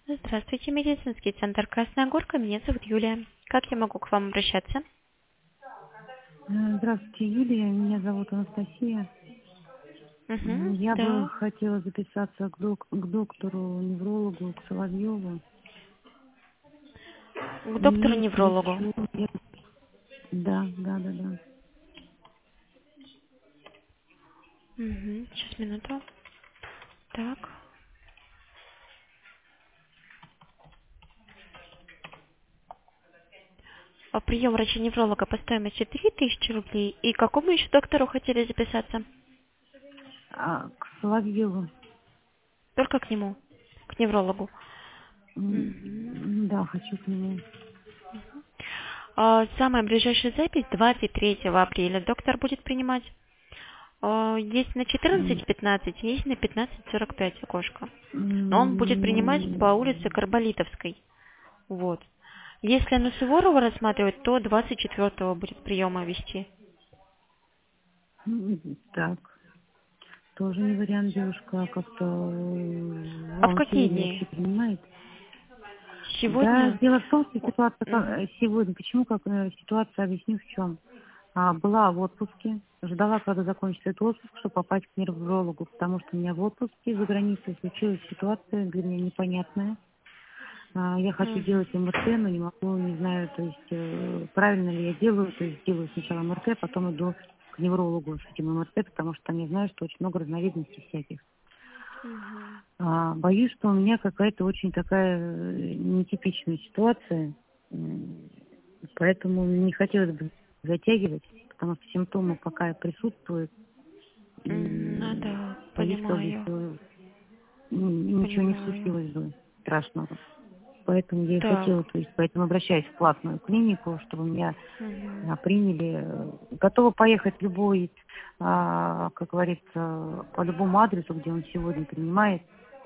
Здравствуйте, медицинский центр Красная Горка. Меня зовут Юлия. Как я могу к вам обращаться? Здравствуйте, Юлия. Меня зовут Анастасия. Угу, Я бы да. хотела записаться к доктору-неврологу, к Соловьеву. К И доктору-неврологу. хочу... Да. Угу, сейчас, минуту. Так. Прием врача-невролога по стоимости 3000 рублей. И к какому еще доктору хотели записаться? К Соловьеву. Только к нему, к неврологу. Угу. Да, хочу к нему. Самая ближайшая запись 23 апреля. Доктор будет принимать. Есть на М, 14:15, есть на 15:45 окошко. Но он будет принимать м, по улице Карболитовской. Вот. Если на Суворова рассматривать, то 24-го будет приема вести. Так, тоже не вариант, девушка, а как-то А в он какие сегодня дни? вообще принимает. Да, Сегодня? дело в том, что ситуация Мгм. сегодня, почему, ситуация, объясню в чем. Была в отпуске, ждала, когда закончится этот отпуск, чтобы попасть к неврологу, потому что у меня в отпуске за границей случилась ситуация для меня непонятная. Я хочу Мгм. делать МРТ, но не могу, не знаю, то есть правильно ли я делаю, то есть делаю сначала МРТ, потом иду к неврологу с этим МРТ, потому что там я знаю, что очень много разновидностей всяких. Мгм. Боюсь, что у меня какая-то очень такая нетипичная ситуация, поэтому не хотелось бы затягивать, потому что симптомы пока присутствуют, Ну и да, боюсь, как бы, понимаю, что ничего не понимаю. случилось бы страшного. Поэтому я и хотела, Так. то есть поэтому обращаюсь в платную клинику, чтобы меня Мгм. приняли. Готова поехать любой, как говорится, по любому адресу, где он сегодня принимает.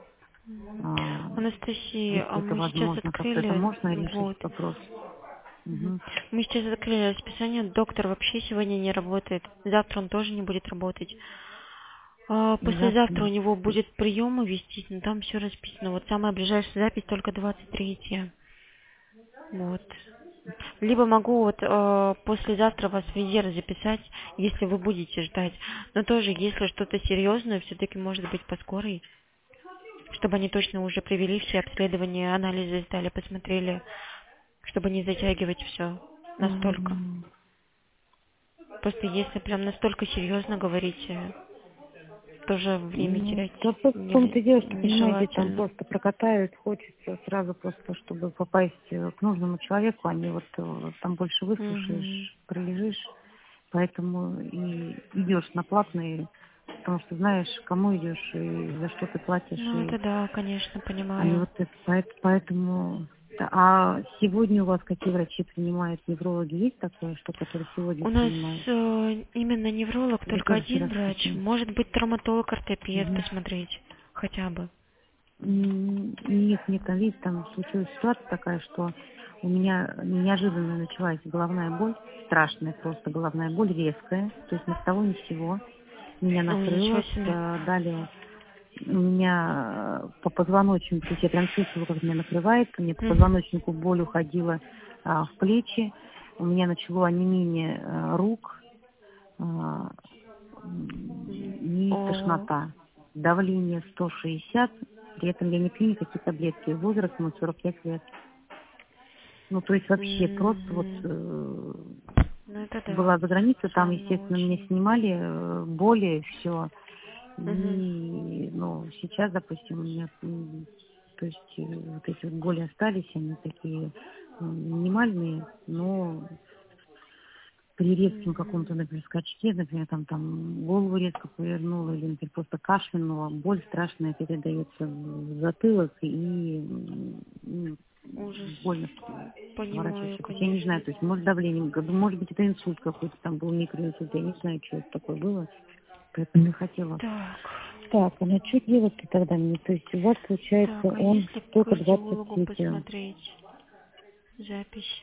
Анастасия, а Если это мы сейчас возможно, как-то это открыли, можно решить вот. вопрос. Мгм. Мгм. Мы сейчас закрыли расписание, доктор вообще сегодня не работает. Завтра он тоже не будет работать. Завтра. Послезавтра у него будет приемы вестись, но там все расписано. Вот самая ближайшая запись только 23. Вот. Либо могу вот послезавтра вас в резерв записать, если вы будете ждать. Но тоже, если что-то серьезное, все-таки может быть по скорой, чтобы они точно уже привели все обследования, анализы сдали, посмотрели, чтобы не затягивать все настолько. М, Просто если прям настолько серьезно говорите, тоже время терять Да просто в том-то и дело, что, понимаете, там нежелательно. просто прокатают, хочется сразу просто, чтобы попасть к нужному человеку, а не вот там больше Мгм. выслушаешь, пролежишь, поэтому и идешь на платные, потому что знаешь, кому идешь и за что ты платишь, Ну и это да, конечно, а не понимаю. вот это, поэтому... А сегодня у вас какие врачи принимают? Неврологи есть такое, что которые сегодня У нас принимают? именно невролог Или только тоже все один врач. расписано? Может быть травматолог, ортопед Мгм. посмотреть хотя бы. Нет, там, видите, там случилась ситуация такая, что у меня неожиданно началась головная боль, страшная просто головная боль, резкая, то есть ни с того ни с сего. Меня Ой, ничего накрыло, себе. далее у меня по позвоночнику, то есть я прям чувствовала, как меня накрывает, мне по Мгм. позвоночнику боль уходила в плечи, у меня начало онемение рук а, и О, тошнота. Давление 160, при этом я не пью никакие таблетки. Возраст мой 45 лет. Ну, то есть вообще просто вот мгм. Ну это да, была за границей, там, странно естественно, меня очень. снимали, боли, все. Мгм. И, ну, сейчас, допустим, у меня, то есть вот эти вот боли остались, они такие минимальные, но при резком каком-то, Мгм. например, скачке, например, там голову резко повернула, или, например, просто кашлянула, боль страшная передается в затылок, и Ужас. больно Понимаю, сворачивается. То есть я не знаю, конечно. то есть может давление, может быть это инсульт какой-то, там был микроинсульт, я не знаю, что это такое было, поэтому не хотела. Так. Так, а на что делать-то тогда мне? То есть у вас, получается, Так, а он если к только кардиологу 23. посмотреть запись?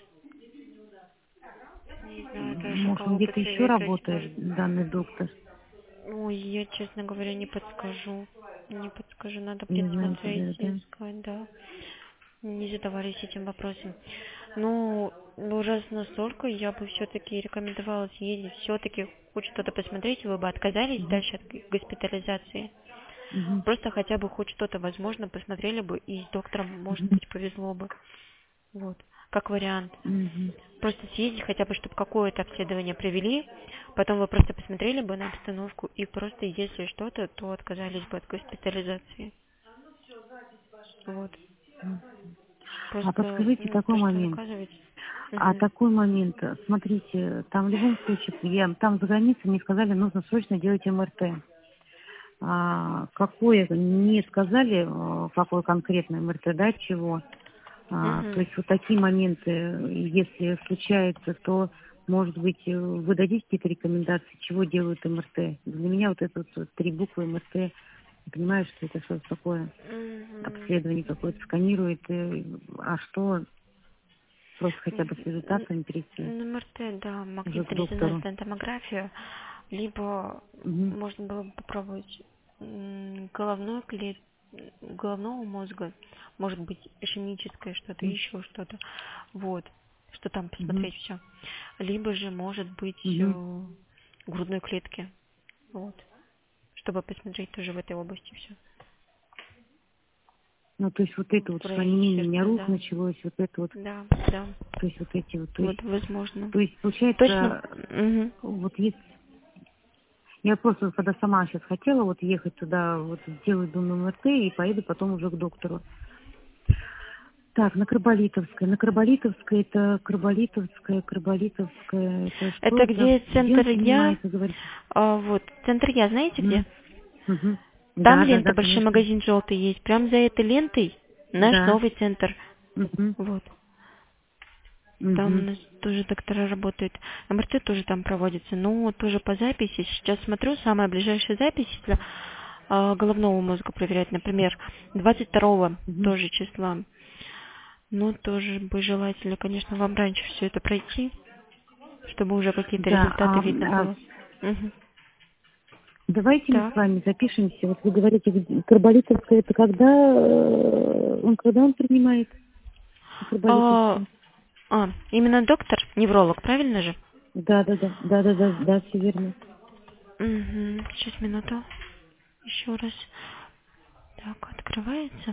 Не знаю даже, Может, он кого где-то еще посоветовать работает, вам. данный доктор? Ой, я, честно говоря, не подскажу. Не подскажу, надо Не знаете присмотреть даже, и да? искать, да. Не задавались этим вопросом. Ну, раз настолько, я бы все-таки рекомендовала съездить, все-таки хоть что-то посмотреть, вы бы отказались Мгм. дальше от госпитализации. Мгм. Просто хотя бы хоть что-то, возможно, посмотрели бы, и с доктором, может Мгм. быть, повезло бы. Вот, как вариант. Мгм. Просто съездить хотя бы, чтобы какое-то обследование провели, потом вы просто посмотрели бы на обстановку, и просто, если что-то, то отказались бы от госпитализации. Вот. А Просто, подскажите ну, такой то, что момент. отказываете. А Мгм. такой момент, смотрите, там в любом случае, там за границей мне сказали, нужно срочно делать МРТ. Какое, не сказали, какое конкретное МРТ, да, чего. То Мгм. есть вот такие моменты, если случается, то, может быть, вы дадите какие-то рекомендации, чего делают МРТ. Для меня вот это вот 3 буквы МРТ, я понимаю, что это что-то такое, Мгм. обследование какое-то сканирует, а что, просто хотя бы с результатами перейти На МРТ, да, уже к доктору. магнитно-резонансная томография, либо Мгм. можно было бы попробовать головной головного мозга, может быть, ишемическое что-то, Мгм. еще что-то, вот, что там Мгм. посмотреть все. Либо же, может быть, Мгм. грудной клетки, вот, чтобы посмотреть тоже в этой области все. Ну, то есть вот это вот, В что районе онемение у меня сердца, рук да, началось, вот это вот, да, да, то есть вот эти вот, вот, возможно. то есть Точно? получается, Мгм. вот есть, я просто когда сама сейчас хотела вот ехать туда, вот сделать, думаю, МРТ и поеду потом уже к доктору. Так, Карболитовская, это что Это это? где Где он центр Я? принимается, говорите? Вот, центр Я, знаете где? Мгм. Мгм. Там Да, да, лента, да, большой конечно. магазин желтый есть. Прям за этой лентой наш Да. новый центр. Мгм. Вот. Там у Мгм. нас тоже доктора работают. МРТ тоже там проводится. Но тоже по записи. Сейчас смотрю, самая ближайшая запись для головного мозга проверять, например, 22 Мгм. тоже числа. Но тоже бы желательно, конечно, вам раньше все это пройти, чтобы уже какие-то Да, результаты видно было. Мгм. давайте мы с Так. вами запишемся. Вот вы говорите, Карболитовская, это когда он принимает А, Карболитовскую? именно доктор, невролог, правильно же? Да, да, да, да, да, да, да, все верно. Угу. Сейчас, минуту. Еще раз. Так, открывается.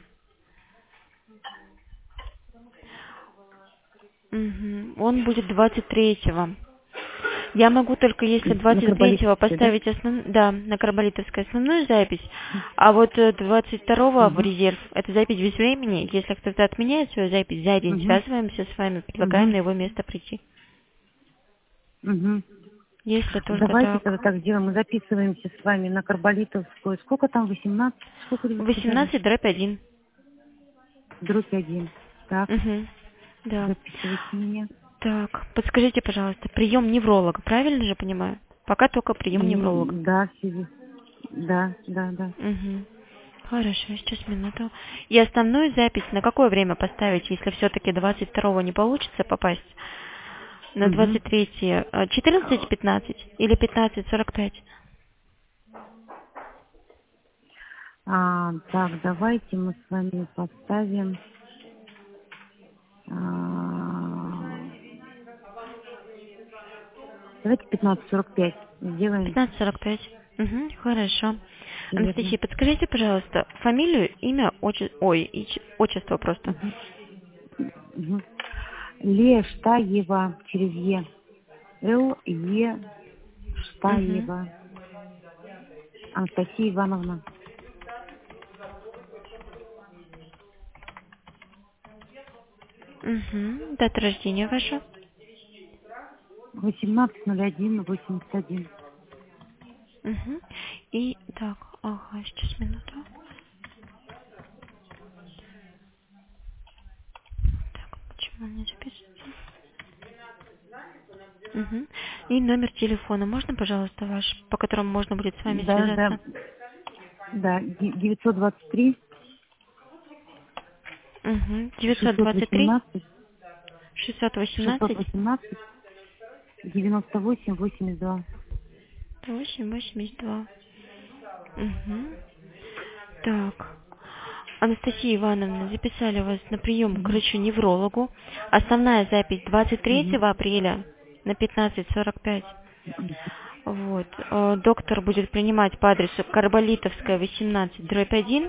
Угу. Он будет 23-го. Я могу только если На 23-го Карболитовской, да? поставить да, на Карболитовской основную запись, а вот 22-го в Угу, резерв. Это запись без времени. Если кто-то отменяет свою запись за день, угу, связываемся с вами, предлагаем угу, на его место прийти. угу. Если только Давайте так. тогда так сделаем. Мы записываемся с вами на Карболитовскую. Сколько там, 18? Сколько вы сказали? 18/1. Дробь 1. Так, Угу. Да. записывайте меня. Так, подскажите, пожалуйста, прием невролога, правильно же понимаю? Пока только прием невролога. Да, все. Да, да, да. Угу. Хорошо, сейчас минуту. И основную запись на какое время поставить, если все-таки 22-го не получится попасть? На Угу. 23-е 14:15 или 15:45? Так, давайте мы с вами поставим. Давайте 15:45 сделаем. 15:45. Угу, хорошо. Все верно. Анастасия, подскажите, пожалуйста, фамилию, имя, отчество просто. Угу. Угу. Лештаева через Е. Л.Е. Угу. Штаева. Анастасия Ивановна. Угу. Дата рождения ваша? 18.01.81. Угу. И так, ага, сейчас минуту. Так, почему не записывается? Угу. И номер телефона. Можно, пожалуйста, ваш, по которому можно будет с вами Да, да, связаться? да. 923 Угу. 923 618 618 618 98 82. 882. Угу. Так. Анастасия Ивановна, записали вас на прием к врачу-неврологу. Основная запись 23 апреля на 15:45. Вот. Доктор будет принимать по адресу Карболитовская, 18/1.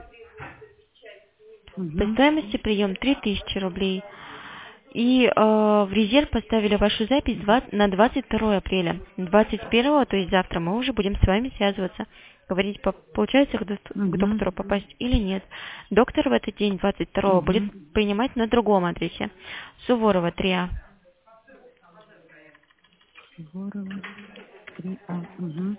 По стоимости прием 3000 рублей. И в резерв поставили вашу запись на 22 апреля. 21, то есть завтра, мы уже будем с вами связываться. Говорить, получается к доктору попасть или нет. Доктор в этот день, 22, будет принимать на другом адресе. Суворова, 3А. Суворова, 3А.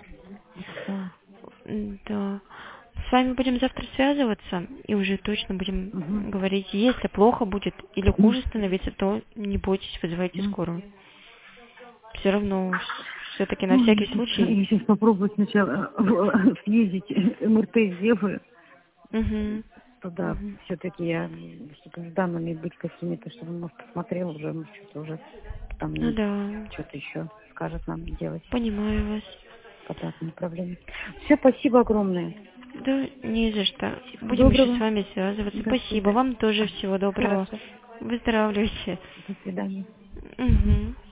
Да. С вами будем завтра связываться и уже точно будем говорить. Если плохо будет или хуже становиться, то не бойтесь, вызывайте скорую. Все равно, все-таки на всякий случай. Я сейчас попробую сначала съездить, МРТ сделаю. Туда все-таки я, чтобы с данными быть какими-то, чтобы он, может, посмотрел уже, может, что-то уже там что-то еще скажет нам делать. Понимаю вас. По данному направлению. Все, спасибо огромное. Да, не за что. Будем еще с вами связываться. Спасибо. Вам тоже всего доброго. Хорошо. Выздоравливайте. До свидания. Угу.